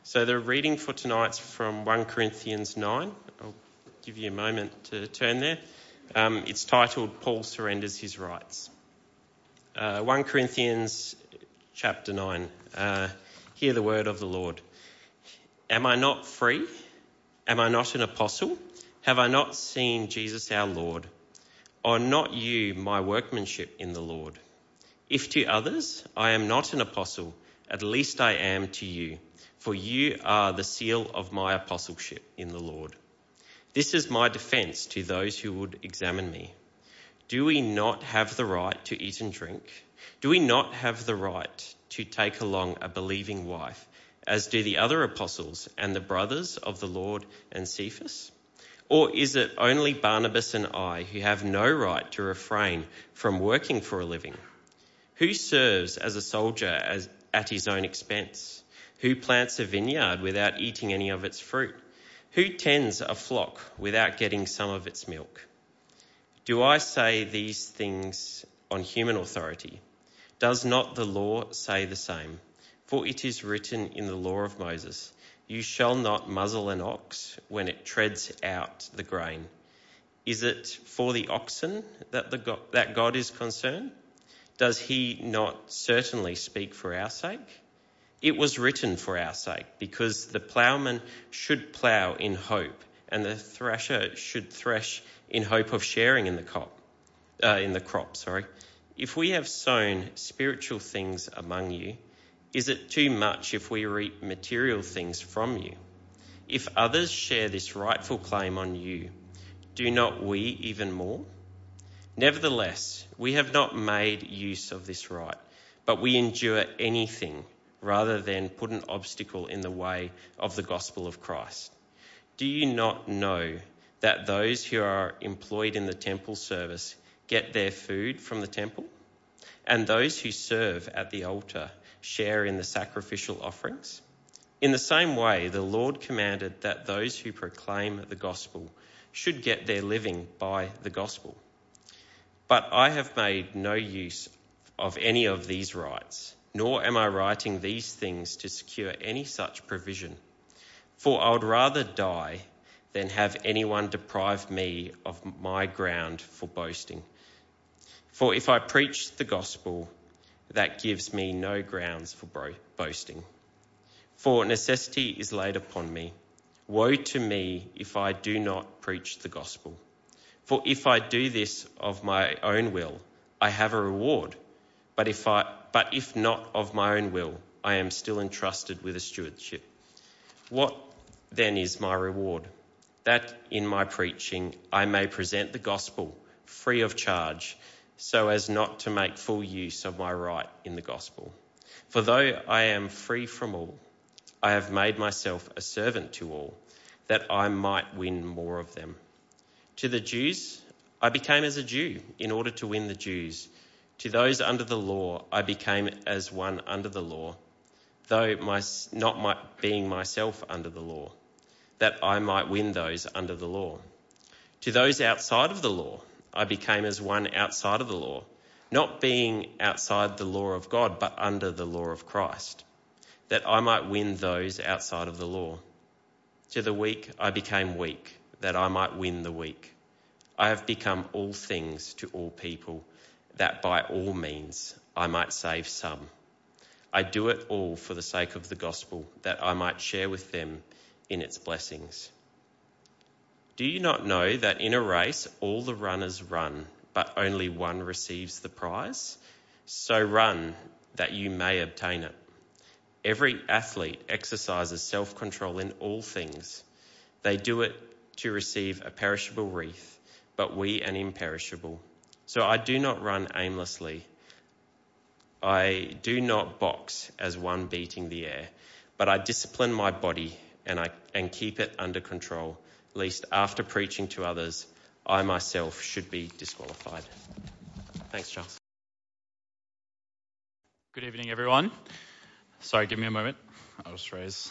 So the reading for tonight's from 1 Corinthians 9. I'll give you a moment to turn there. It's titled Paul Surrenders His Rights. 1 Corinthians chapter 9. Hear the word of the Lord. Am I not free? Am I not an apostle? Have I not seen Jesus our Lord? Are not you my workmanship in the Lord? If to others I am not an apostle, at least I am to you, for you are the seal of my apostleship in the Lord. This is my defence to those who would examine me. Do we not have the right to eat and drink? Do we not have the right to take along a believing wife, as do the other apostles and the brothers of the Lord and Cephas? Or is it only Barnabas and I who have no right to refrain from working for a living? Who serves as a soldier at his own expense? Who plants a vineyard without eating any of its fruit? Who tends a flock without getting some of its milk? Do I say these things on human authority? Does not the law say the same? For it is written in the law of Moses, you shall not muzzle an ox when it treads out the grain. Is it for the oxen that God is concerned? Does he not certainly speak for our sake? It was written for our sake, because the ploughman should plough in hope, and the thresher should thresh in hope of sharing in the crop. If we have sown spiritual things among you, is it too much if we reap material things from you? If others share this rightful claim on you, do not we even more? Nevertheless, we have not made use of this right, but we endure anything rather than put an obstacle in the way of the gospel of Christ. Do you not know that those who are employed in the temple service get their food from the temple? And those who serve at the altar share in the sacrificial offerings? In the same way, the Lord commanded that those who proclaim the gospel should get their living by the gospel. But I have made no use of any of these rights, nor am I writing these things to secure any such provision. For I would rather die than have anyone deprive me of my ground for boasting. For if I preach the gospel, that gives me no grounds for boasting. For necessity is laid upon me. Woe to me if I do not preach the gospel. For if I do this of my own will, I have a reward. But if not of my own will, I am still entrusted with a stewardship. What then is my reward? That in my preaching I may present the gospel free of charge, so as not to make full use of my right in the gospel. For though I am free from all, I have made myself a servant to all, that I might win more of them. To the Jews, I became as a Jew in order to win the Jews. To those under the law, I became as one under the law, though being myself under the law, that I might win those under the law. To those outside of the law, I became as one outside of the law, not being outside the law of God, but under the law of Christ, that I might win those outside of the law. To the weak, I became weak, that I might win the weak. I have become all things to all people, that by all means I might save some. I do it all for the sake of the gospel, that I might share with them in its blessings. Do you not know that in a race all the runners run, but only one receives the prize? So run that you may obtain it. Every athlete exercises self-control in all things. They do it to receive a perishable wreath, but we an imperishable. So I do not run aimlessly. I do not box as one beating the air, but I discipline my body and keep it under control, lest after preaching to others, I myself should be disqualified. Thanks, Charles. Good evening, everyone. Sorry, give me a moment. I'll just raise.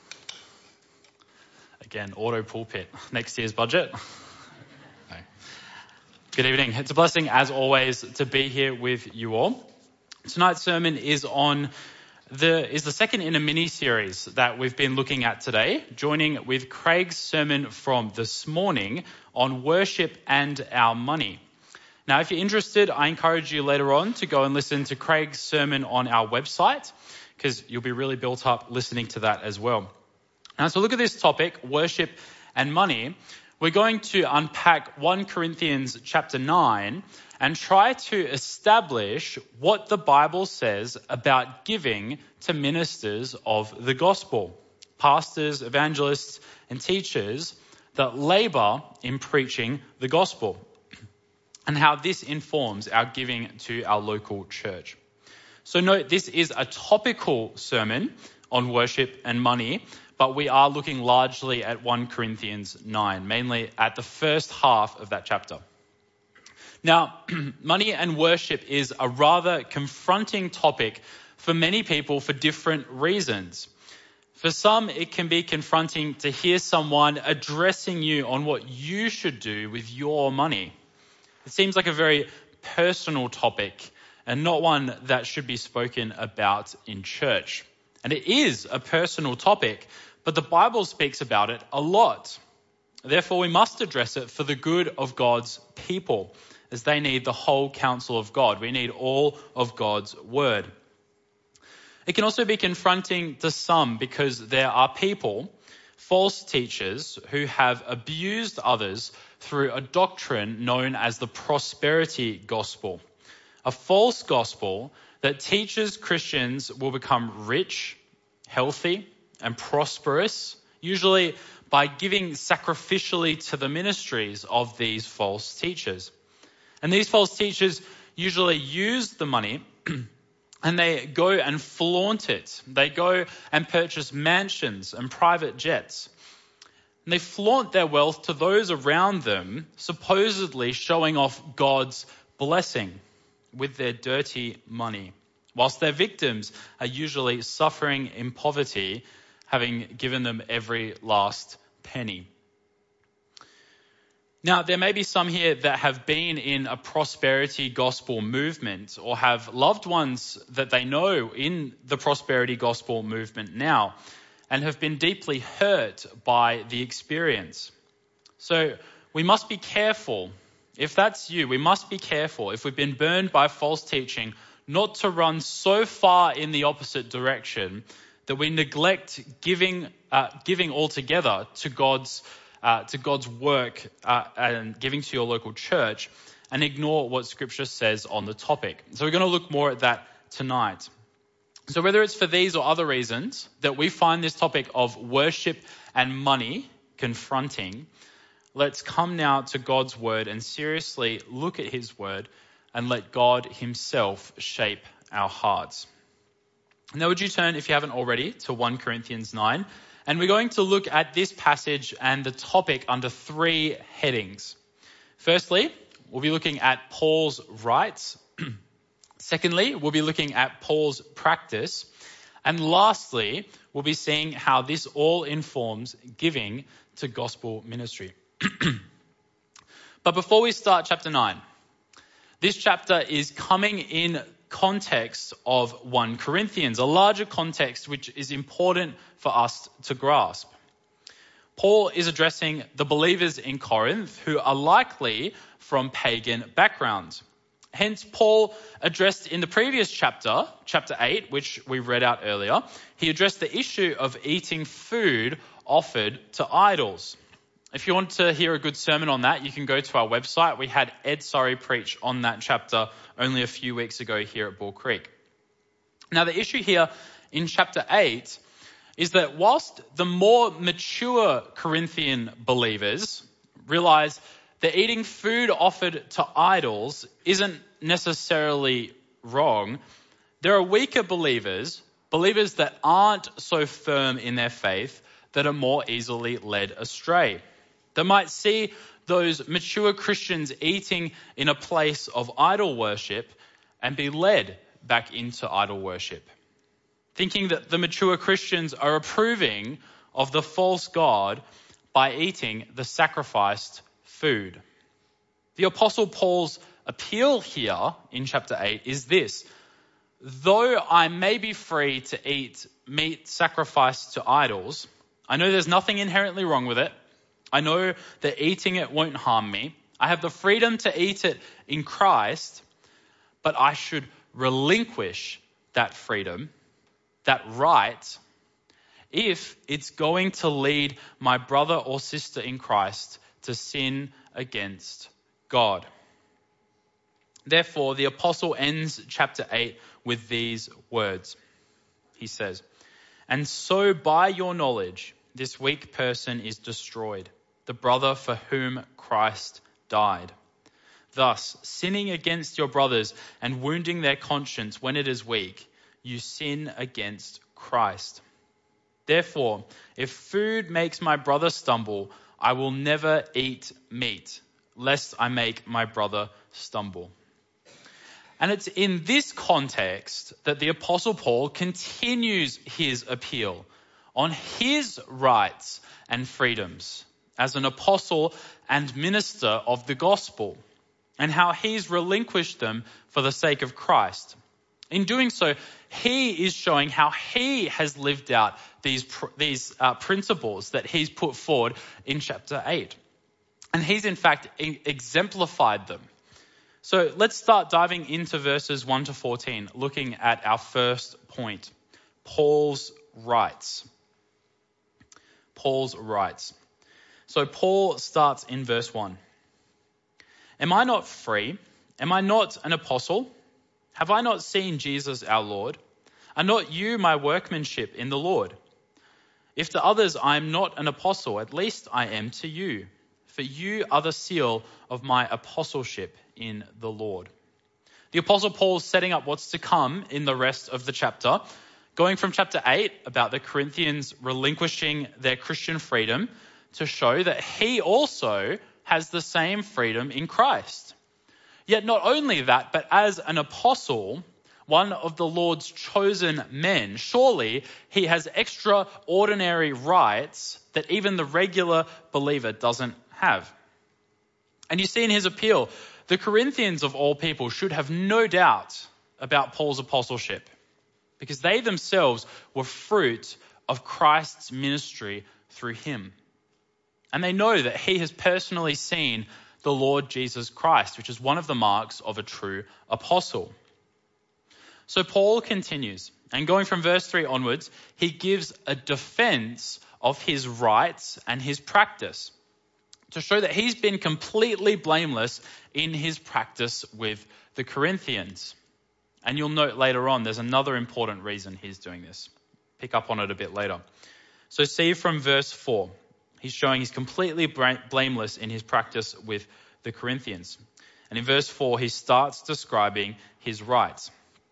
Again, auto pulpit. Next year's budget. No. Good evening. It's a blessing, as always, to be here with you all. Tonight's sermon is on is the second in a mini-series that we've been looking at today, joining with Craig's sermon from this morning on worship and our money. Now, if you're interested, I encourage you later on to go and listen to Craig's sermon on our website, because you'll be really built up listening to that as well. Now, so look at this topic, worship and money. We're going to unpack 1 Corinthians chapter 9 and try to establish what the Bible says about giving to ministers of the gospel, pastors, evangelists, and teachers that labor in preaching the gospel, and how this informs our giving to our local church. So note, this is a topical sermon on worship and money, but we are looking largely at 1 Corinthians 9, mainly at the first half of that chapter. Now, money and worship is a rather confronting topic for many people for different reasons. For some, it can be confronting to hear someone addressing you on what you should do with your money. It seems like a very personal topic and not one that should be spoken about in church. And it is a personal topic, but the Bible speaks about it a lot. Therefore, we must address it for the good of God's people, as they need the whole counsel of God. We need all of God's word. It can also be confronting to some because there are people, false teachers, who have abused others through a doctrine known as the prosperity gospel. A false gospel that teaches Christians will become rich, healthy, and prosperous, usually by giving sacrificially to the ministries of these false teachers. And these false teachers usually use the money and they go and flaunt it. They go and purchase mansions and private jets. And they flaunt their wealth to those around them, supposedly showing off God's blessing with their dirty money, whilst their victims are usually suffering in poverty, having given them every last penny. Now, there may be some here that have been in a prosperity gospel movement or have loved ones that they know in the prosperity gospel movement now and have been deeply hurt by the experience. So we must be careful. If that's you, we must be careful, if we've been burned by false teaching, not to run so far in the opposite direction that we neglect giving altogether to God's work and giving to your local church, and ignore what Scripture says on the topic. So we're going to look more at that tonight. So whether it's for these or other reasons that we find this topic of worship and money confronting, let's come now to God's word and seriously look at his word and let God himself shape our hearts. Now, would you turn, if you haven't already, to 1 Corinthians 9? And we're going to look at this passage and the topic under 3 headings. Firstly, we'll be looking at Paul's rights. Secondly, we'll be looking at Paul's practice. And lastly, we'll be seeing how this all informs giving to gospel ministry. But before we start chapter 9, this chapter is coming in context of 1 Corinthians, a larger context which is important for us to grasp. Paul is addressing the believers in Corinth who are likely from pagan backgrounds. Hence, Paul addressed in the previous chapter, chapter 8, which we read out earlier, he addressed the issue of eating food offered to idols. If you want to hear a good sermon on that, you can go to our website. We had Ed Surrey preach on that chapter only a few weeks ago here at Bull Creek. Now, the issue here in chapter 8 is that whilst the more mature Corinthian believers realize that eating food offered to idols isn't necessarily wrong, there are weaker believers that aren't so firm in their faith, that are more easily led astray. They might see those mature Christians eating in a place of idol worship and be led back into idol worship, thinking that the mature Christians are approving of the false god by eating the sacrificed food. The Apostle Paul's appeal here in chapter 8 is this: though I may be free to eat meat sacrificed to idols, I know there's nothing inherently wrong with it. I know that eating it won't harm me. I have the freedom to eat it in Christ, but I should relinquish that freedom, that right, if it's going to lead my brother or sister in Christ to sin against God. Therefore, the apostle ends chapter 8 with these words. He says, "And so by your knowledge, this weak person is destroyed, the brother for whom Christ died. Thus, sinning against your brothers and wounding their conscience when it is weak, you sin against Christ. Therefore, if food makes my brother stumble, I will never eat meat, lest I make my brother stumble." And it's in this context that the Apostle Paul continues his appeal on his rights and freedoms as an apostle and minister of the gospel, and how he's relinquished them for the sake of Christ. In doing so, he is showing how he has lived out these principles that he's put forward in chapter 8. And he's in fact exemplified them. So let's start diving into verses 1 to 14, looking at our first point, Paul's rights. Paul's rights. So Paul starts in verse 1. "Am I not free? Am I not an apostle? Have I not seen Jesus our Lord? Are not you my workmanship in the Lord? If to others I am not an apostle, at least I am to you, for you are the seal of my apostleship in the Lord." The Apostle Paul is setting up what's to come in the rest of the chapter, going from chapter 8 about the Corinthians relinquishing their Christian freedom to show that he also has the same freedom in Christ. Yet not only that, but as an apostle, one of the Lord's chosen men, surely he has extraordinary rights that even the regular believer doesn't have. And you see in his appeal, the Corinthians of all people should have no doubt about Paul's apostleship, because they themselves were fruit of Christ's ministry through him. And they know that he has personally seen the Lord Jesus Christ, which is one of the marks of a true apostle. So Paul continues, and going from verse 3 onwards, he gives a defense of his rights and his practice to show that he's been completely blameless in his practice with the Corinthians. And you'll note later on, there's another important reason he's doing this. Pick up on it a bit later. So see from verse 4. He's showing he's completely blameless in his practice with the Corinthians. And in verse 4, he starts describing his rights.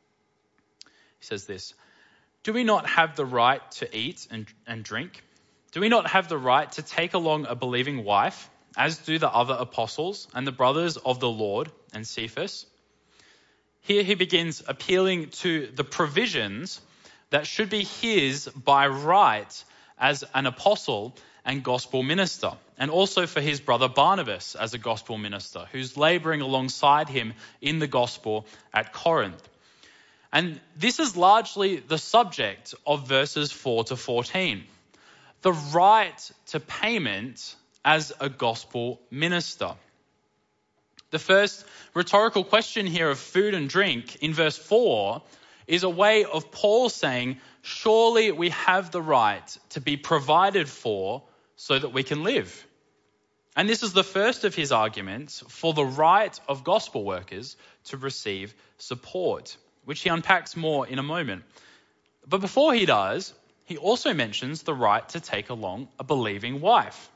He says this, "Do we not have the right to eat and drink? Do we not have the right to take along a believing wife, as do the other apostles and the brothers of the Lord and Cephas?" Here he begins appealing to the provisions that should be his by right as an apostle and gospel minister, and also for his brother Barnabas as a gospel minister, who's laboring alongside him in the gospel at Corinth. And this is largely the subject of verses 4 to 14. The right to payment as a gospel minister. The first rhetorical question here of food and drink in verse 4 is a way of Paul saying, surely we have the right to be provided for so that we can live. And this is the first of his arguments for the right of gospel workers to receive support, which he unpacks more in a moment. But before he does, he also mentions the right to take along a believing wife.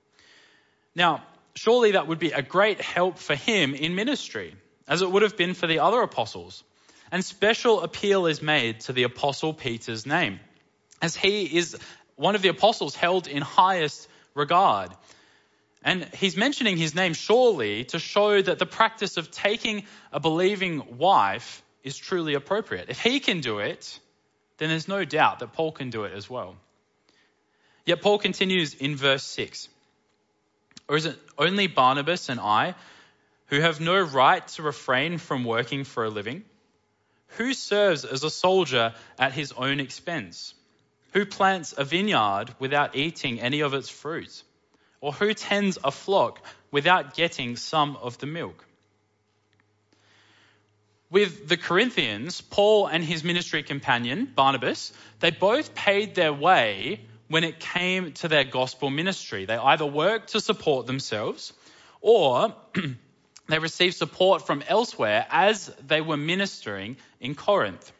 Now, surely that would be a great help for him in ministry, as it would have been for the other apostles. And special appeal is made to the apostle Peter's name, as he is one of the apostles held in highest regard. And he's mentioning his name surely to show that the practice of taking a believing wife is truly appropriate. If he can do it, then there's no doubt that Paul can do it as well. Yet Paul continues in verse 6. Or is it only Barnabas and I who have no right to refrain from working for a living? Who serves as a soldier at his own expense? Who plants a vineyard without eating any of its fruit? Or who tends a flock without getting some of the milk? With the Corinthians, Paul and his ministry companion, Barnabas, they both paid their way when it came to their gospel ministry. They either worked to support themselves or they received support from elsewhere as they were ministering in Corinth.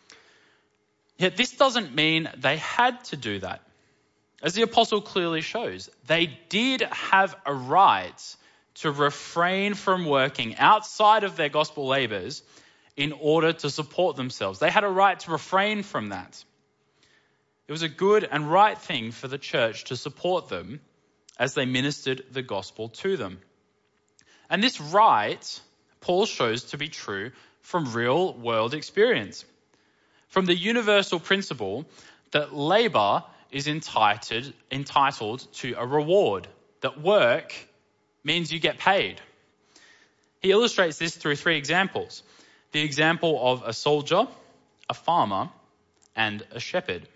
Yet this doesn't mean they had to do that. As the apostle clearly shows, they did have a right to refrain from working outside of their gospel labors in order to support themselves. They had a right to refrain from that. It was a good and right thing for the church to support them as they ministered the gospel to them. And this right, Paul shows to be true from real world experience. From the universal principle that labor is entitled to a reward, that work means you get paid. He illustrates this through 3 examples. The example of a soldier, a farmer, and a shepherd.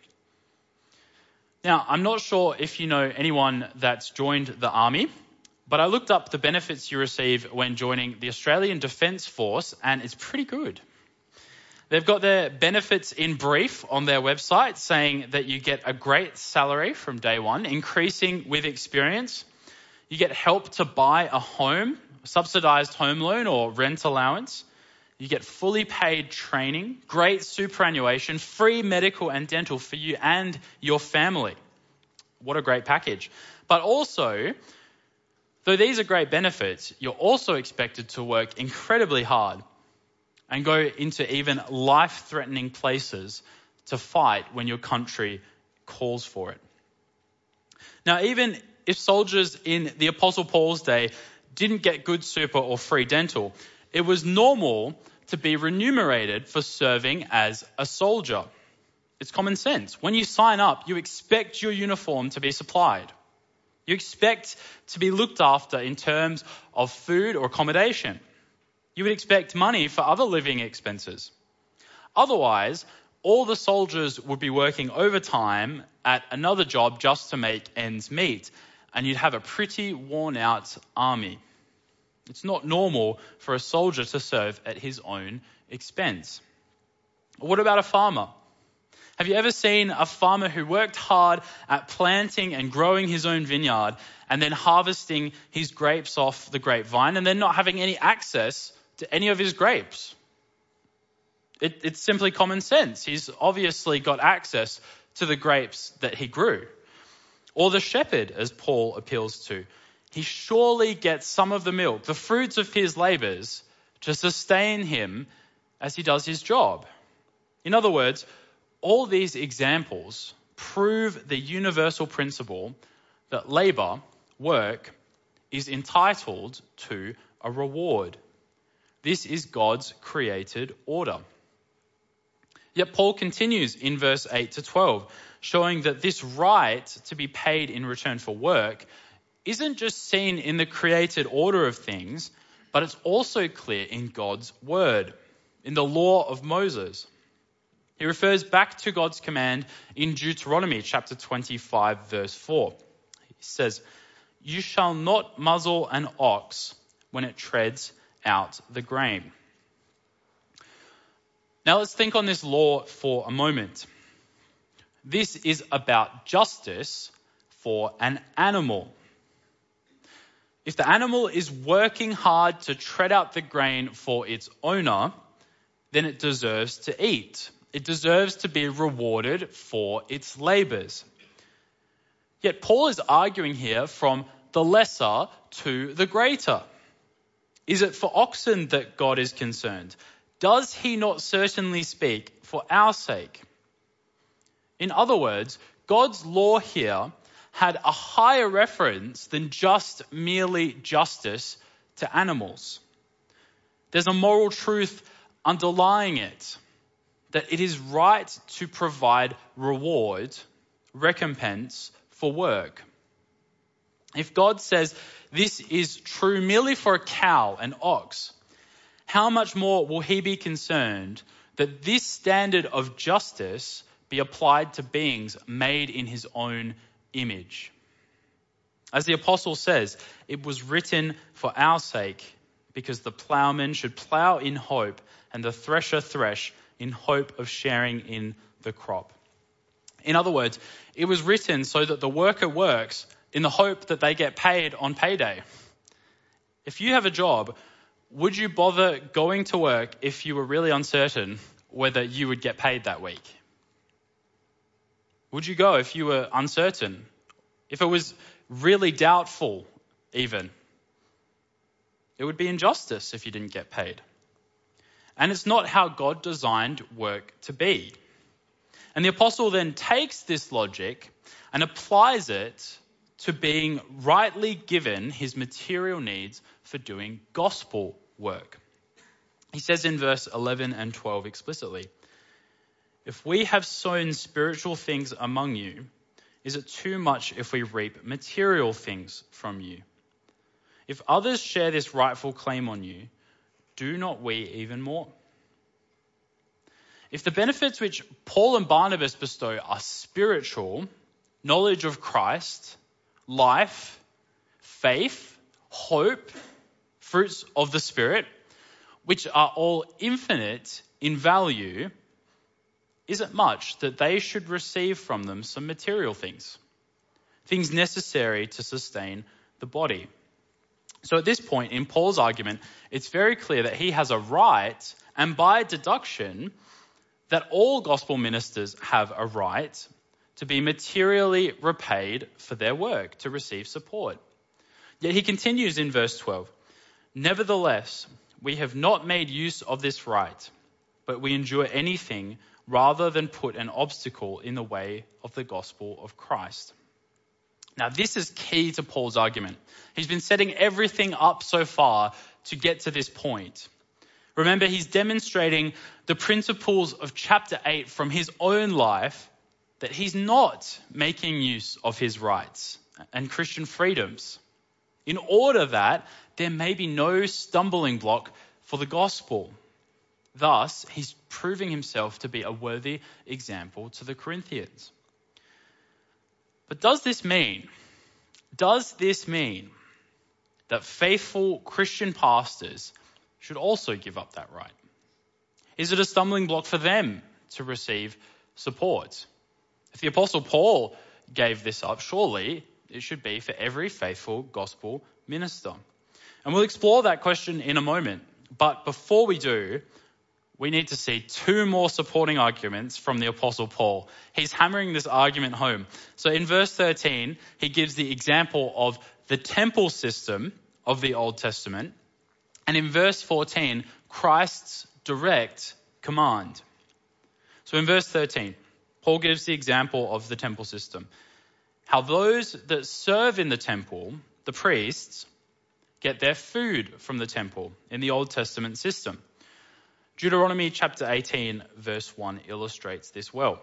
Now, I'm not sure if you know anyone that's joined the army, but I looked up the benefits you receive when joining the Australian Defence Force, and it's pretty good. They've got their benefits in brief on their website, saying that you get a great salary from day one, increasing with experience. You get help to buy a home, subsidised home loan or rent allowance. You get fully paid training, great superannuation, free medical and dental for you and your family. What a great package. But also, though these are great benefits, you're also expected to work incredibly hard and go into even life-threatening places to fight when your country calls for it. Now, even if soldiers in the Apostle Paul's day didn't get good super or free dental, it was normal to be remunerated for serving as a soldier. It's common sense. When you sign up, you expect your uniform to be supplied. You expect to be looked after in terms of food or accommodation. You would expect money for other living expenses. Otherwise, all the soldiers would be working overtime at another job just to make ends meet, and you'd have a pretty worn-out army. It's not normal for a soldier to serve at his own expense. What about a farmer? Have you ever seen a farmer who worked hard at planting and growing his own vineyard and then harvesting his grapes off the grapevine and then not having any access to any of his grapes? It's simply common sense. He's obviously got access to the grapes that he grew. Or the shepherd, as Paul appeals to. He surely gets some of the milk, the fruits of his labors, to sustain him as he does his job. In other words, all these examples prove the universal principle that labor, work, is entitled to a reward. This is God's created order. Yet Paul continues in verse 8 to 12, showing that this right to be paid in return for work isn't just seen in the created order of things, but it's also clear in God's word, in the law of Moses. He refers back to God's command in Deuteronomy chapter 25, verse 4. He says, "You shall not muzzle an ox when it treads out the grain." Now let's think on this law for a moment. This is about justice for an animal. If the animal is working hard to tread out the grain for its owner, then it deserves to eat. It deserves to be rewarded for its labors. Yet Paul is arguing here from the lesser to the greater. Is it for oxen that God is concerned? Does he not certainly speak for our sake? In other words, God's law here had a higher reference than just merely justice to animals. There's a moral truth underlying it, that it is right to provide reward, recompense for work. If God says this is true merely for a cow, an ox, how much more will he be concerned that this standard of justice be applied to beings made in his own image. As the apostle says, it was written for our sake, because the plowman should plow in hope and the thresher thresh in hope of sharing in the crop. In other words, it was written so that the worker works in the hope that they get paid on payday. If you have a job, would you bother going to work if you were really uncertain whether you would get paid that week? Would you go if you were uncertain? If it was really doubtful, even? It would be injustice if you didn't get paid. And it's not how God designed work to be. And the apostle then takes this logic and applies it to being rightly given his material needs for doing gospel work. He says in verse 11 and 12 explicitly, "If we have sown spiritual things among you, is it too much if we reap material things from you? If others share this rightful claim on you, do not we even more?" If the benefits which Paul and Barnabas bestow are spiritual, knowledge of Christ, life, faith, hope, fruits of the Spirit, which are all infinite in value, is it much that they should receive from them some material things necessary to sustain the body? So at this point in Paul's argument, it's very clear that he has a right, and by deduction, that all gospel ministers have a right to be materially repaid for their work, to receive support. Yet he continues in verse 12, "Nevertheless, we have not made use of this right, but we endure anything rather than put an obstacle in the way of the gospel of Christ." Now, this is key to Paul's argument. He's been setting everything up so far to get to this point. Remember, he's demonstrating the principles of chapter 8 from his own life, that he's not making use of his rights and Christian freedoms, in order that there may be no stumbling block for the gospel. Thus, he's proving himself to be a worthy example to the Corinthians. But does this mean that faithful Christian pastors should also give up that right? Is it a stumbling block for them to receive support? If the Apostle Paul gave this up, surely it should be for every faithful gospel minister. And we'll explore that question in a moment. But before we do, we need to see two more supporting arguments from the Apostle Paul. He's hammering this argument home. So in verse 13, he gives the example of the temple system of the Old Testament. And in verse 14, Christ's direct command. So in verse 13, Paul gives the example of the temple system. How those that serve in the temple, the priests, get their food from the temple in the Old Testament system. Deuteronomy chapter 18, verse 1 illustrates this well.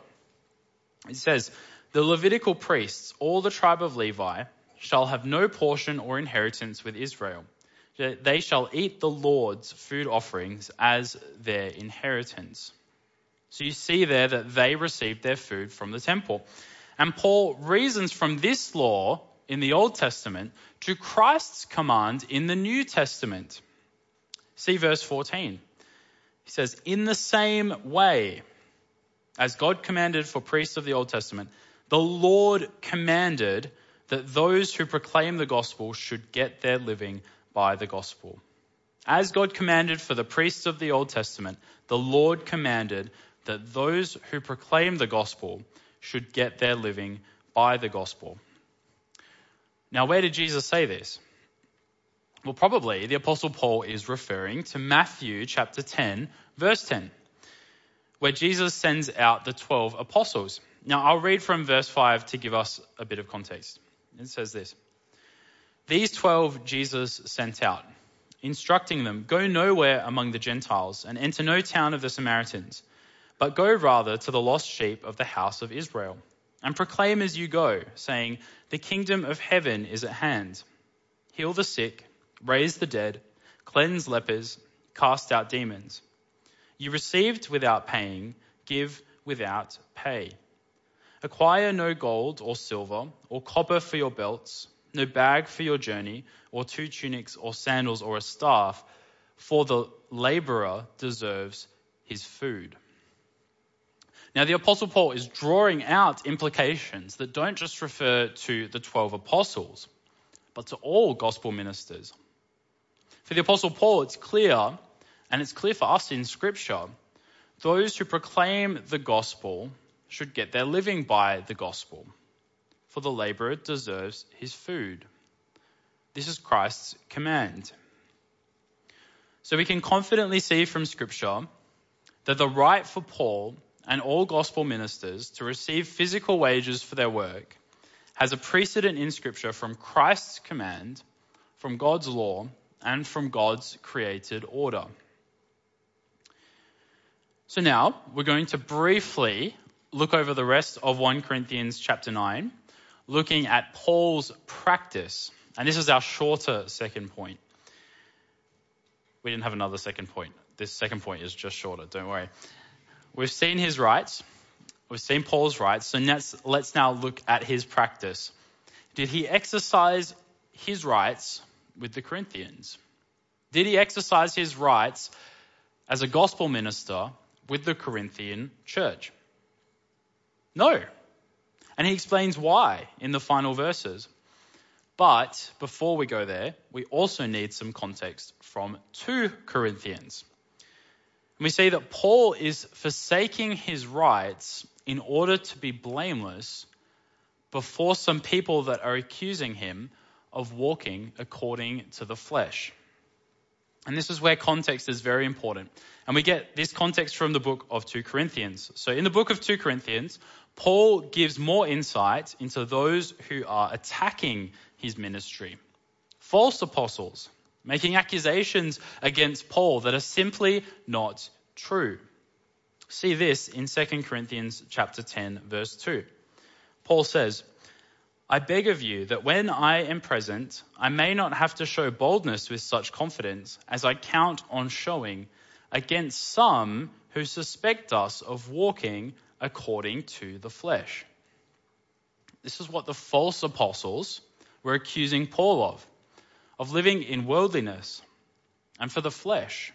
It says, "The Levitical priests, all the tribe of Levi, shall have no portion or inheritance with Israel. They shall eat the Lord's food offerings as their inheritance." So you see there that they received their food from the temple. And Paul reasons from this law in the Old Testament to Christ's command in the New Testament. See verse 14. He says, "In the same way as God commanded for priests of the Old Testament, the Lord commanded that those who proclaim the gospel should get their living by the gospel." As God commanded for the priests of the Old Testament, the Lord commanded that those who proclaim the gospel should get their living by the gospel. Now, where did Jesus say this? Well, probably the Apostle Paul is referring to Matthew chapter 10, verse 10, where Jesus sends out the 12 apostles. Now, I'll read from verse 5 to give us a bit of context. It says this: "These 12 Jesus sent out, instructing them, 'Go nowhere among the Gentiles and enter no town of the Samaritans, but go rather to the lost sheep of the house of Israel, and proclaim as you go, saying, the kingdom of heaven is at hand. Heal the sick, raise the dead, cleanse lepers, cast out demons. You received without paying, give without pay. Acquire no gold or silver or copper for your belts, no bag for your journey, or 2 tunics or sandals or a staff, for the laborer deserves his food. Now, the Apostle Paul is drawing out implications that don't just refer to the 12 apostles, but to all gospel ministers. For the Apostle Paul, it's clear, and it's clear for us in Scripture, those who proclaim the gospel should get their living by the gospel, for the laborer deserves his food. This is Christ's command. So we can confidently see from Scripture that the right for Paul and all gospel ministers to receive physical wages for their work has a precedent in Scripture from Christ's command, from God's law, and from God's created order. So now we're going to briefly look over the rest of 1 Corinthians chapter 9, looking at Paul's practice. And this is our shorter second point. We didn't have another second point. This second point is just shorter, don't worry. We've seen his rights. We've seen Paul's rights. So let's now look at his practice. Did he exercise his rights with the Corinthians? Did he exercise his rights as a gospel minister with the Corinthian church? No. And he explains why in the final verses. But before we go there, we also need some context from 2 Corinthians. And we see that Paul is forsaking his rights in order to be blameless before some people that are accusing him of walking according to the flesh. And this is where context is very important. And we get this context from the book of 2 Corinthians. So in the book of 2 Corinthians, Paul gives more insight into those who are attacking his ministry. False apostles, making accusations against Paul that are simply not true. See this in 2 Corinthians chapter 10, verse 2. Paul says, I beg of you that when I am present, I may not have to show boldness with such confidence as I count on showing against some who suspect us of walking according to the flesh. This is what the false apostles were accusing Paul of living in worldliness and for the flesh.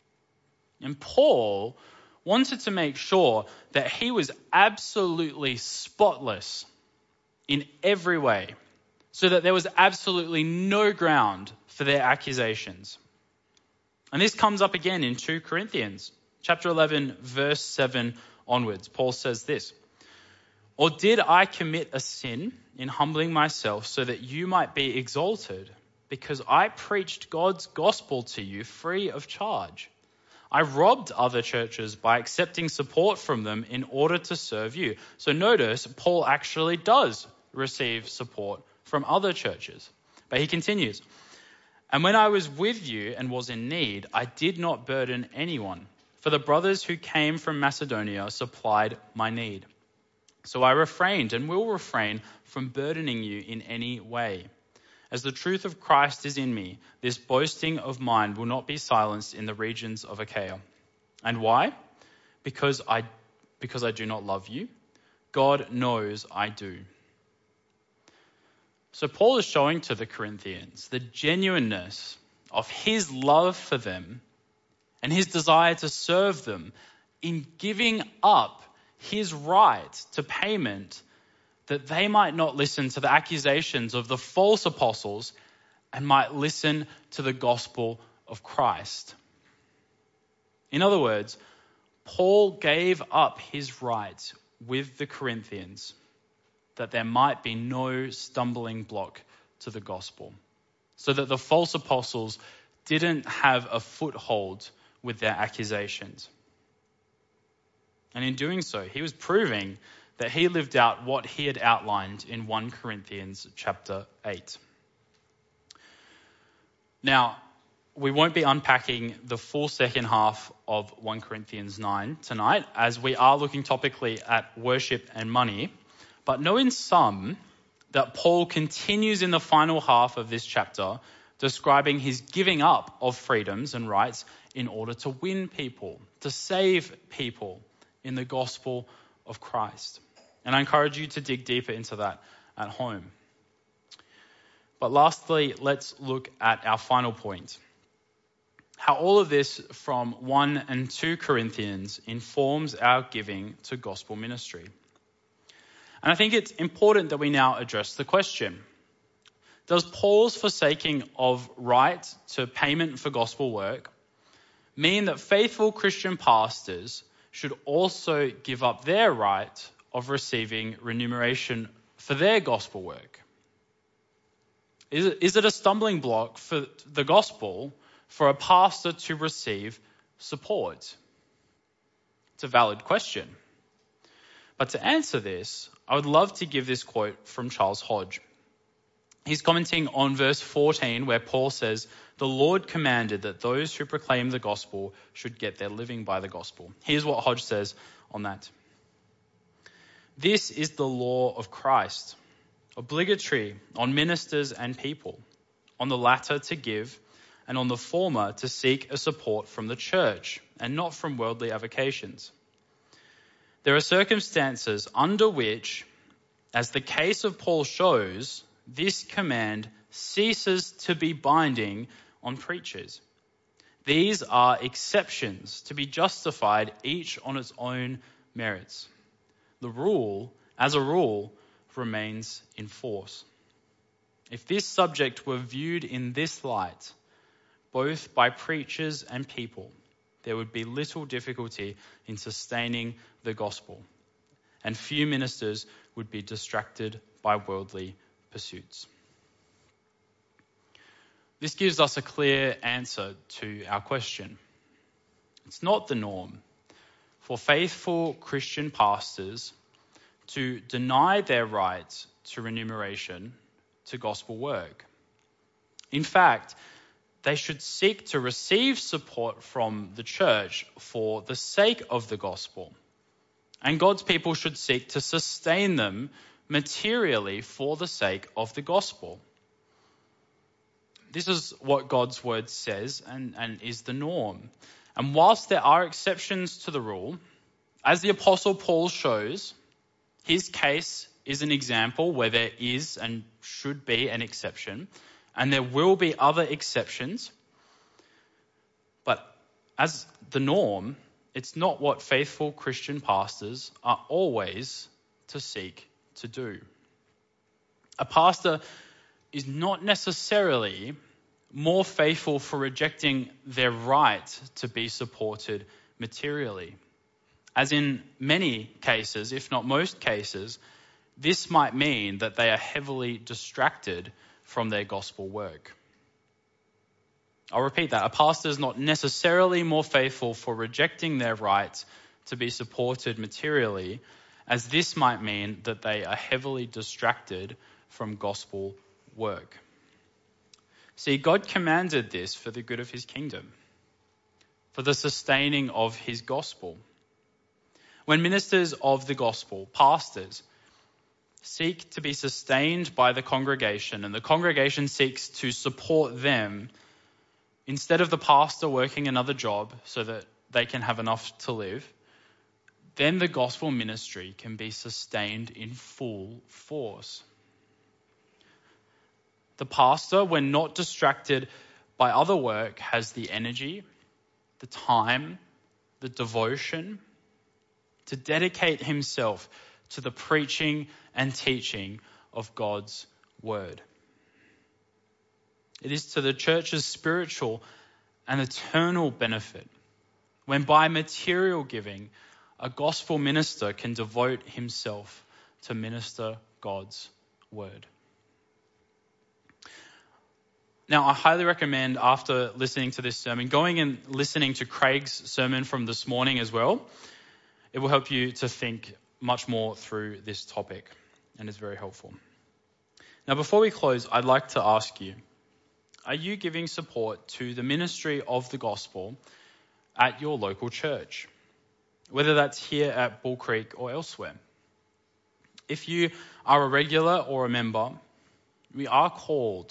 And Paul wanted to make sure that he was absolutely spotless in every way, so that there was absolutely no ground for their accusations. And this comes up again in 2 Corinthians, chapter 11, verse 7 onwards. Paul says this, or did I commit a sin in humbling myself so that you might be exalted? Because I preached God's gospel to you free of charge. I robbed other churches by accepting support from them in order to serve you. So notice, Paul actually does receive support from other churches. But he continues, and when I was with you and was in need, I did not burden anyone, for the brothers who came from Macedonia supplied my need. So I refrained and will refrain from burdening you in any way. As the truth of Christ is in me, this boasting of mine will not be silenced in the regions of Achaia. And why? Because I do not love you? God knows I do. So Paul is showing to the Corinthians the genuineness of his love for them and his desire to serve them in giving up his right to payment, that they might not listen to the accusations of the false apostles and might listen to the gospel of Christ. In other words, Paul gave up his right with the Corinthians that there might be no stumbling block to the gospel, so that the false apostles didn't have a foothold with their accusations. And in doing so, he was proving that he lived out what he had outlined in 1 Corinthians chapter 8. Now, we won't be unpacking the full second half of 1 Corinthians 9 tonight, as we are looking topically at worship and money. But know in sum that Paul continues in the final half of this chapter describing his giving up of freedoms and rights in order to win people, to save people in the gospel of Christ. And I encourage you to dig deeper into that at home. But lastly, let's look at our final point. How all of this from 1 and 2 Corinthians informs our giving to gospel ministry. And I think it's important that we now address the question: does Paul's forsaking of right to payment for gospel work mean that faithful Christian pastors should also give up their right of receiving remuneration for their gospel work? Is it a stumbling block for the gospel for a pastor to receive support? It's a valid question. But to answer this, I would love to give this quote from Charles Hodge. He's commenting on verse 14 where Paul says, "The Lord commanded that those who proclaim the gospel should get their living by the gospel." Here's what Hodge says on that. "This is the law of Christ, obligatory on ministers and people, on the latter to give, and on the former to seek a support from the church, and not from worldly avocations. There are circumstances under which, as the case of Paul shows, this command ceases to be binding on preachers. These are exceptions to be justified each on its own merits. The rule, as a rule, remains in force. If this subject were viewed in this light, both by preachers and people, there would be little difficulty in sustaining the gospel, and few ministers would be distracted by worldly pursuits." This gives us a clear answer to our question. It's not the norm for faithful Christian pastors to deny their right to remuneration to gospel work. In fact, they should seek to receive support from the church for the sake of the gospel. And God's people should seek to sustain them materially for the sake of the gospel. This is what God's word says and is the norm. And whilst there are exceptions to the rule, as the Apostle Paul shows, his case is an example where there is and should be an exception, and there will be other exceptions. But as the norm, it's not what faithful Christian pastors are always to seek to do. A pastor is not necessarily more faithful for rejecting their right to be supported materially. As in many cases, if not most cases, this might mean that they are heavily distracted from their gospel work. I'll repeat that. A pastor is not necessarily more faithful for rejecting their right to be supported materially, as this might mean that they are heavily distracted from gospel work. See, God commanded this for the good of his kingdom, for the sustaining of his gospel. When ministers of the gospel, pastors, seek to be sustained by the congregation and the congregation seeks to support them, instead of the pastor working another job so that they can have enough to live, then the gospel ministry can be sustained in full force. The pastor, when not distracted by other work, has the energy, the time, the devotion to dedicate himself to the preaching and teaching of God's word. It is to the church's spiritual and eternal benefit when by material giving, a gospel minister can devote himself to minister God's word. Now, I highly recommend, after listening to this sermon, going and listening to Craig's sermon from this morning as well. It will help you to think much more through this topic and is very helpful. Now, before we close, I'd like to ask you, are you giving support to the ministry of the gospel at your local church, whether that's here at Bull Creek or elsewhere? If you are a regular or a member, we are called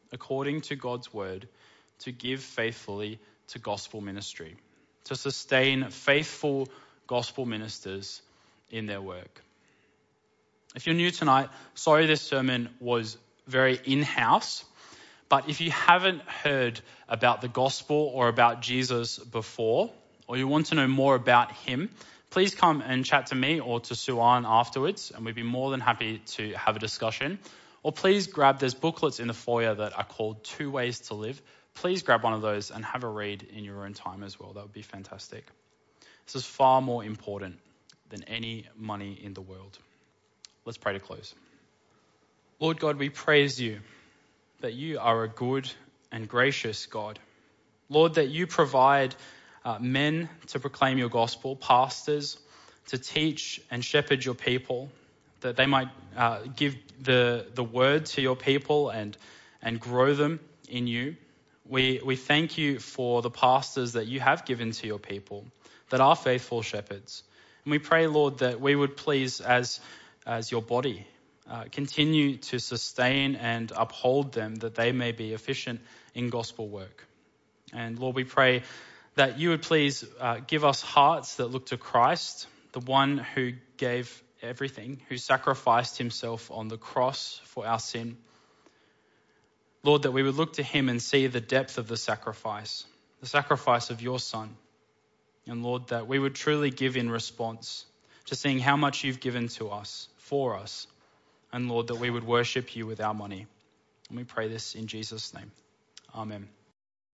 according to God's word, to give faithfully to gospel ministry, to sustain faithful gospel ministers in their work. If you're new tonight, sorry this sermon was very in-house, but if you haven't heard about the gospel or about Jesus before, or you want to know more about him, please come and chat to me or to Sue-Ann afterwards, and we'd be more than happy to have a discussion. Or please there's booklets in the foyer that are called 2 Ways to Live. Please grab one of those and have a read in your own time as well. That would be fantastic. This is far more important than any money in the world. Let's pray to close. Lord God, we praise you that you are a good and gracious God. Lord, that you provide men to proclaim your gospel, pastors to teach and shepherd your people, that they might give the word to your people and grow them in you. We thank you for the pastors that you have given to your people that are faithful shepherds. And we pray, Lord, that we would please, as your body, continue to sustain and uphold them, that they may be efficient in gospel work. And Lord, we pray that you would please give us hearts that look to Christ, the one who gave everything, who sacrificed himself on the cross for our sin. Lord, that we would look to him and see the depth of the sacrifice of your Son. And Lord, that we would truly give in response to seeing how much you've given to us, for us. And Lord, that we would worship you with our money. And we pray this in Jesus' name. Amen.